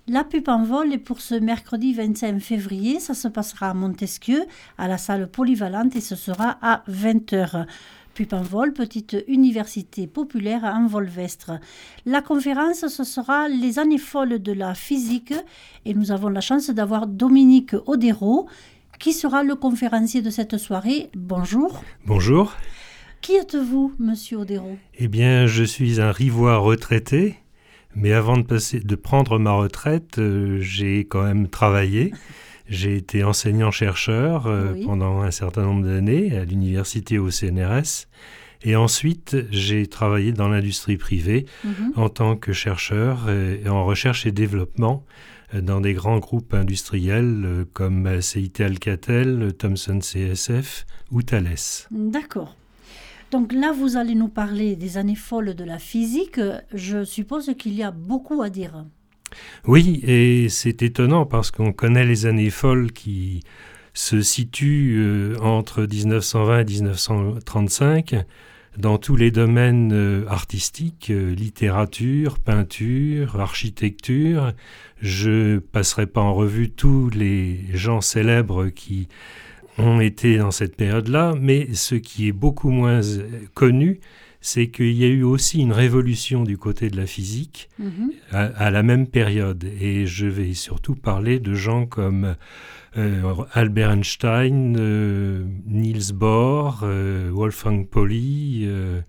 La Pupe en vol est pour ce mercredi 25 février. Ça se passera à Montesquieu, à la salle polyvalente, et ce sera à 20h. Pupe en vol, petite université populaire en Volvestre. La conférence, ce sera les années folles de la physique, et nous avons la chance d'avoir Dominique Odero, qui sera le conférencier de cette soirée. Bonjour. Bonjour. Qui êtes-vous, monsieur Odero ? Eh bien, je suis un Rivois retraité, mais avant de prendre ma retraite, j'ai quand même travaillé. J'ai été enseignant-chercheur pendant un certain nombre d'années à l'université au CNRS. Et ensuite, j'ai travaillé dans l'industrie privée en tant que chercheur et en recherche et développement dans des grands groupes industriels comme CIT Alcatel, Thomson CSF ou Thales. D'accord. Donc là, vous allez nous parler des années folles de la physique. Je suppose qu'il y a beaucoup à dire. Oui, et c'est étonnant parce qu'on connaît les années folles qui se situent entre 1920 et 1935 dans tous les domaines artistiques, littérature, peinture, architecture. Je ne passerai pas en revue tous les gens célèbres qui ont été dans cette période-là, mais ce qui est beaucoup moins connu, c'est qu'il y a eu aussi une révolution du côté de la physique à la même période. Et je vais surtout parler de gens comme Albert Einstein, Niels Bohr, Wolfgang Pauli,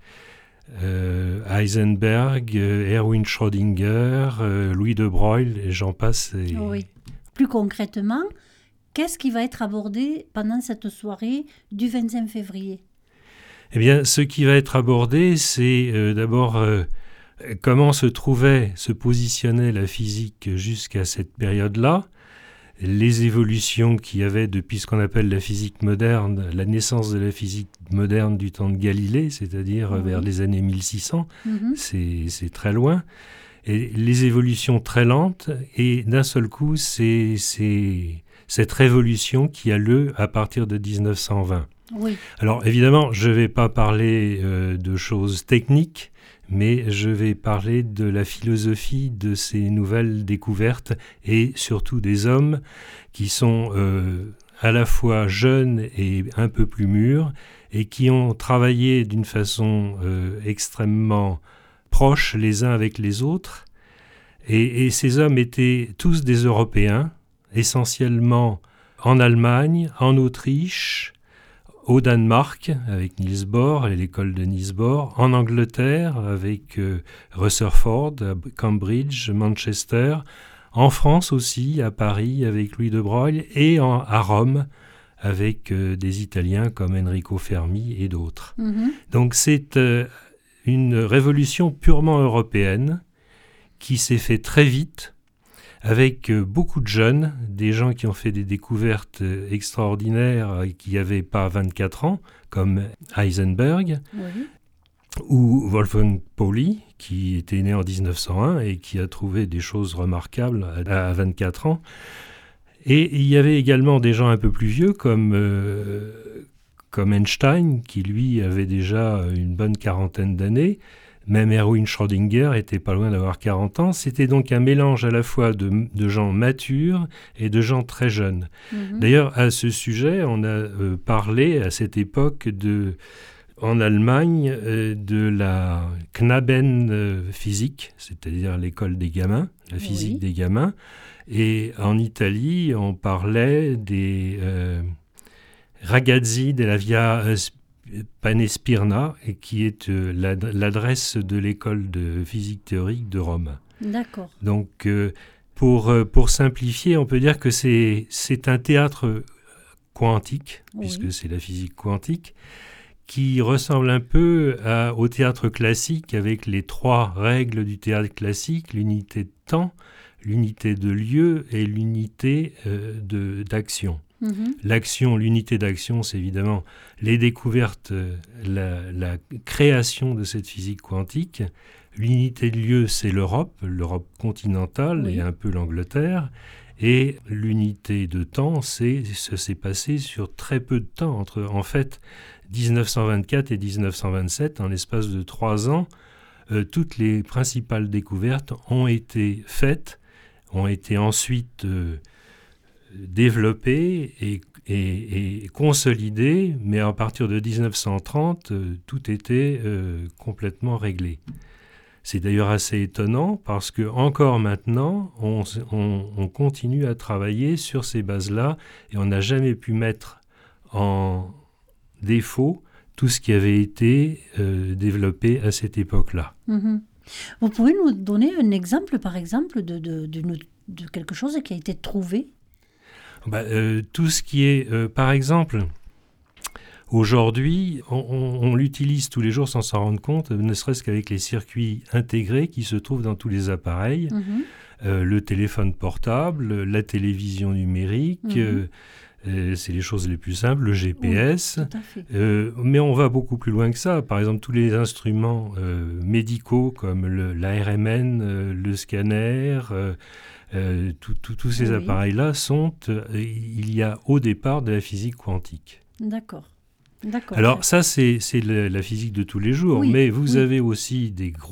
Heisenberg, Erwin Schrödinger, Louis de Broglie, et j'en passe. Oui. Plus concrètement, qu'est-ce qui va être abordé pendant cette soirée du 25 février ? Eh bien, ce qui va être abordé, c'est d'abord comment se positionnait la physique jusqu'à cette période-là, les évolutions qu'il y avait depuis ce qu'on appelle la physique moderne, la naissance de la physique moderne du temps de Galilée, c'est-à-dire vers les années 1600, c'est très loin, et les évolutions très lentes, et d'un seul coup, c'est cette révolution qui a lieu à partir de 1920. Oui. Alors évidemment, je ne vais pas parler de choses techniques, mais je vais parler de la philosophie de ces nouvelles découvertes et surtout des hommes qui sont à la fois jeunes et un peu plus mûrs et qui ont travaillé d'une façon extrêmement proche les uns avec les autres. Et ces hommes étaient tous des Européens, essentiellement en Allemagne, en Autriche, au Danemark avec Niels Bohr et l'école de Niels Bohr, en Angleterre avec Rutherford, à Cambridge, Manchester, en France aussi, à Paris avec Louis de Broglie et à Rome avec des Italiens comme Enrico Fermi et d'autres. Donc c'est une révolution purement européenne qui s'est faite très vite, avec beaucoup de jeunes, des gens qui ont fait des découvertes extraordinaires et qui n'avaient pas 24 ans, comme Heisenberg, ou Wolfgang Pauli, qui était né en 1901 et qui a trouvé des choses remarquables à 24 ans. Et il y avait également des gens un peu plus vieux, comme Einstein, qui lui avait déjà une bonne quarantaine d'années. Même Erwin Schrödinger était pas loin d'avoir 40 ans. C'était donc un mélange à la fois de gens matures et de gens très jeunes. D'ailleurs, à ce sujet, on a parlé à cette époque en Allemagne de la Knabenphysik, c'est-à-dire l'école des gamins, la physique des gamins. Et en Italie, on parlait des ragazzi della via Panespirna, qui est l'adresse de l'école de physique théorique de Rome. D'accord. Donc, pour simplifier, on peut dire que c'est un théâtre quantique, puisque c'est la physique quantique, qui ressemble un peu au théâtre classique, avec les trois règles du théâtre classique, l'unité de temps, l'unité de lieu et l'unité d'action. L'action, l'unité d'action, c'est évidemment les découvertes, la création de cette physique quantique. L'unité de lieu, c'est l'Europe continentale et un peu l'Angleterre. Et l'unité de temps, ça s'est passé sur très peu de temps, entre en fait 1924 et 1927, en l'espace de 3 ans. Toutes les principales découvertes ont été faites ont été ensuite développés et consolidés, mais à partir de 1930, tout était complètement réglé. C'est d'ailleurs assez étonnant parce que encore maintenant, on continue à travailler sur ces bases-là et on n'a jamais pu mettre en défaut tout ce qui avait été développé à cette époque-là. Mhm. Vous pouvez nous donner un exemple, par exemple, de quelque chose qui a été trouvé? Tout ce qui est, par exemple, aujourd'hui, on l'utilise tous les jours sans s'en rendre compte, ne serait-ce qu'avec les circuits intégrés qui se trouvent dans tous les appareils, le téléphone portable, la télévision numérique, c'est les choses les plus simples, le GPS, oui, tout à fait. Mais on va beaucoup plus loin que ça. Par exemple, tous les instruments médicaux comme la RMN, le scanner, tous ces appareils-là il y a au départ de la physique quantique. D'accord. Alors ça, c'est la physique de tous les jours, mais vous avez aussi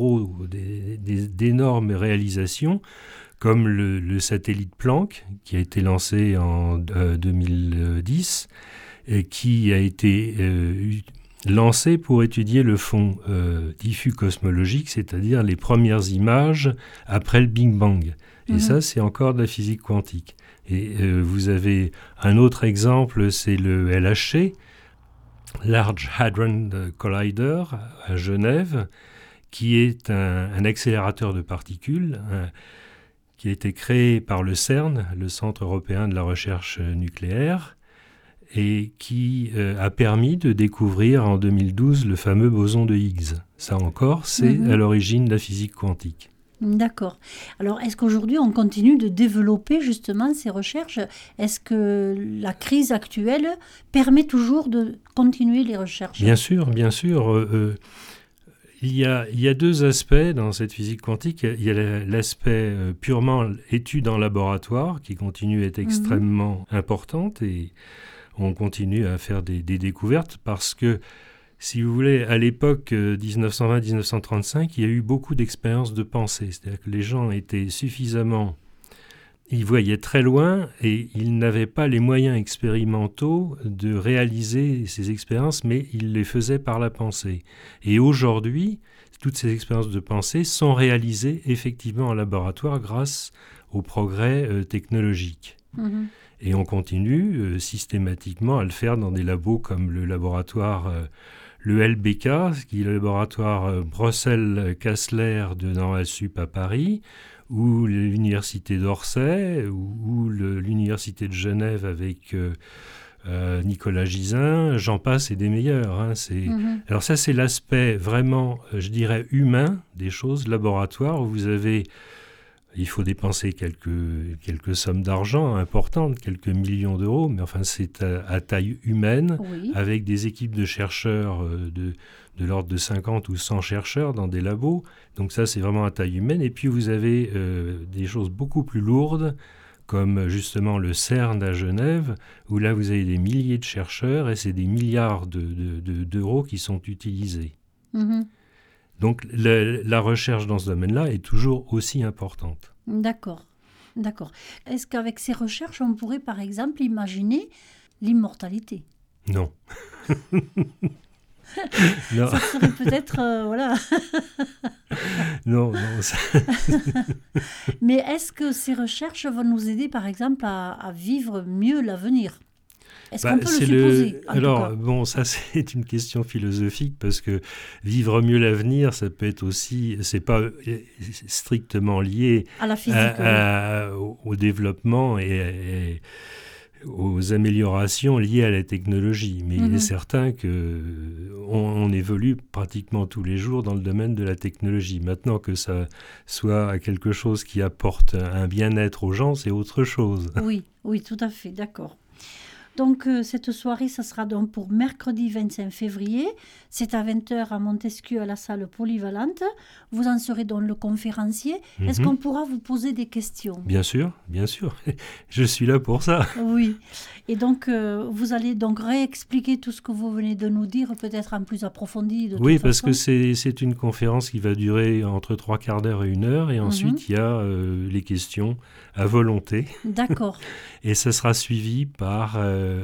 d'énormes réalisations, comme le satellite Planck, qui a été lancé en 2010, et qui a été lancé pour étudier le fond diffus cosmologique, c'est-à-dire les premières images après le Big Bang. Et ça, c'est encore de la physique quantique. Et vous avez un autre exemple, c'est le LHC, Large Hadron Collider, à Genève, qui est un accélérateur de particules, qui a été créé par le CERN, le Centre européen de la recherche nucléaire, et qui a permis de découvrir en 2012 le fameux boson de Higgs. Ça encore, c'est à l'origine de la physique quantique. D'accord. Alors, est-ce qu'aujourd'hui, on continue de développer justement ces recherches? Est-ce que la crise actuelle permet toujours de continuer les recherches? Bien sûr, bien sûr. Il y a deux aspects dans cette physique quantique. Il y a l'aspect purement étude en laboratoire qui continue à être extrêmement importante et on continue à faire des découvertes parce que, si vous voulez, à l'époque 1920-1935, il y a eu beaucoup d'expériences de pensée. C'est-à-dire que les gens étaient suffisamment... Ils voyaient très loin et ils n'avaient pas les moyens expérimentaux de réaliser ces expériences, mais ils les faisaient par la pensée. Et aujourd'hui, toutes ces expériences de pensée sont réalisées effectivement en laboratoire grâce au progrès technologique. Et on continue systématiquement à le faire dans des labos comme le laboratoire... le LBK, qui est le laboratoire Bruxelles-Cassler de Normale-Sup à Paris, ou l'université d'Orsay, ou l'université de Genève avec Nicolas Gisin, j'en passe et des meilleurs. Alors ça, c'est l'aspect vraiment, je dirais, humain des choses, laboratoire, où il faut dépenser quelques sommes d'argent importantes, quelques millions d'euros, mais enfin c'est à taille humaine, avec des équipes de chercheurs de l'ordre de 50 ou 100 chercheurs dans des labos. Donc ça, c'est vraiment à taille humaine. Et puis vous avez des choses beaucoup plus lourdes, comme justement le CERN à Genève, où là vous avez des milliers de chercheurs et c'est des milliards d'euros qui sont utilisés. Donc la recherche dans ce domaine-là est toujours aussi importante. D'accord. Est-ce qu'avec ces recherches, on pourrait par exemple imaginer l'immortalité? Non. Non. Ça serait peut-être... voilà. Non. Mais est-ce que ces recherches vont nous aider par exemple à vivre mieux l'avenir? Est-ce qu'on peut le supposer? Alors, bon, ça c'est une question philosophique parce que vivre mieux l'avenir, ça peut être aussi, c'est pas strictement lié à la physique, au développement et aux améliorations liées à la technologie. Mais il est certain qu'on évolue pratiquement tous les jours dans le domaine de la technologie. Maintenant que ça soit quelque chose qui apporte un bien-être aux gens, c'est autre chose. Oui, tout à fait, d'accord. Donc, cette soirée, ça sera donc pour mercredi 25 février. C'est à 20h à Montesquieu, à la salle polyvalente. Vous en serez donc le conférencier. Est-ce qu'on pourra vous poser des questions? Bien sûr, bien sûr. Je suis là pour ça. Oui. Et donc, vous allez donc réexpliquer tout ce que vous venez de nous dire, peut-être en plus approfondi. Oui, parce que c'est une conférence qui va durer entre 3/4 d'heure et 1 heure. Et ensuite, il y a les questions à volonté. D'accord. Et ça sera suivi par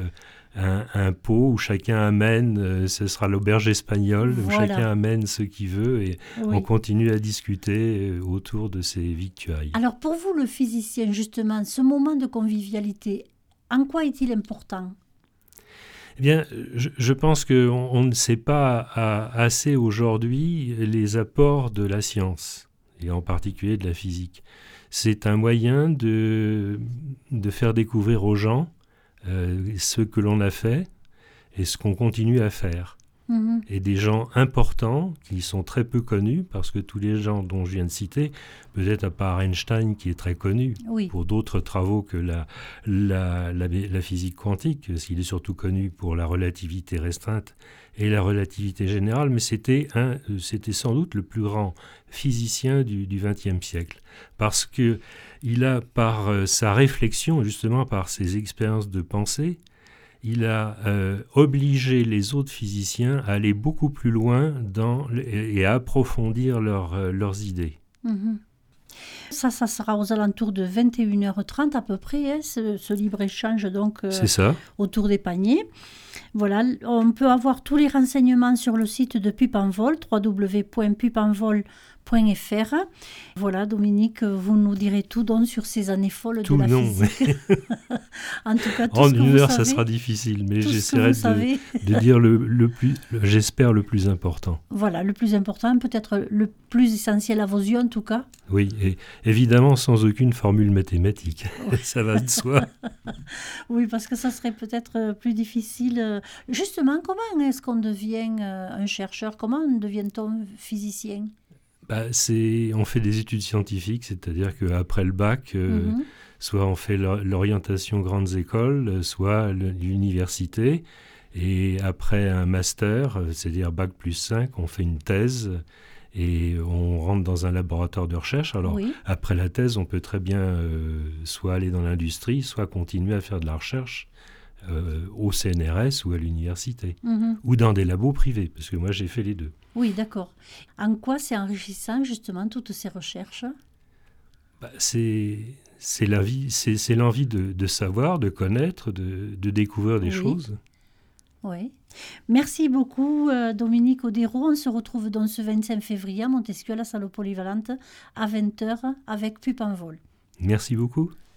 un pot où chacun amène, ce sera l'auberge espagnole, où chacun amène ce qu'il veut et on continue à discuter autour de ces victuailles. Alors pour vous, le physicien, justement, ce moment de convivialité, en quoi est-il important ? Eh bien, je pense qu'on ne sait pas assez aujourd'hui les apports de la science, et en particulier de la physique. C'est un moyen de faire découvrir aux gens ce que l'on a fait et ce qu'on continue à faire. Et des gens importants qui sont très peu connus, parce que tous les gens dont je viens de citer, peut-être à part Einstein qui est très connu pour d'autres travaux que la physique quantique, parce qu'il est surtout connu pour la relativité restreinte et la relativité générale, mais c'était sans doute le plus grand physicien du XXe siècle, parce qu'il a, par sa réflexion, justement par ses expériences de pensée, il a obligé les autres physiciens à aller beaucoup plus loin et à approfondir leurs idées. Ça sera aux alentours de 21h30 à peu près, hein, ce libre-échange donc, c'est ça. Autour des paniers. Voilà, on peut avoir tous les renseignements sur le site de Pupanvol, www.pupanvol.fr. Voilà, Dominique, vous nous direz tout donc sur ces années folles de la physique. En tout cas, en une heure, ça sera difficile, mais j'essaierai de dire j'espère le plus important. Voilà, le plus important, peut-être le plus essentiel à vos yeux en tout cas. Oui, et évidemment sans aucune formule mathématique, ça va de soi. Oui, parce que ça serait peut-être plus difficile. Justement, comment est-ce qu'on devient un chercheur? Comment devient-on physicien? On fait des études scientifiques, c'est-à-dire qu'après le bac, soit on fait l'orientation grandes écoles, soit l'université, et après un master, c'est-à-dire bac plus 5, on fait une thèse, et on rentre dans un laboratoire de recherche. Alors, après la thèse, on peut très bien soit aller dans l'industrie, soit continuer à faire de la recherche au CNRS ou à l'université, ou dans des labos privés, parce que moi, j'ai fait les deux. Oui, d'accord. En quoi c'est enrichissant, justement, toutes ces recherches ? C'est l'envie de savoir, de connaître, de découvrir des choses. Oui. Merci beaucoup, Dominique Odero. On se retrouve donc ce 25 février à Montesquieu, à la salle polyvalente, à 20h, avec Pupanvol. Merci beaucoup.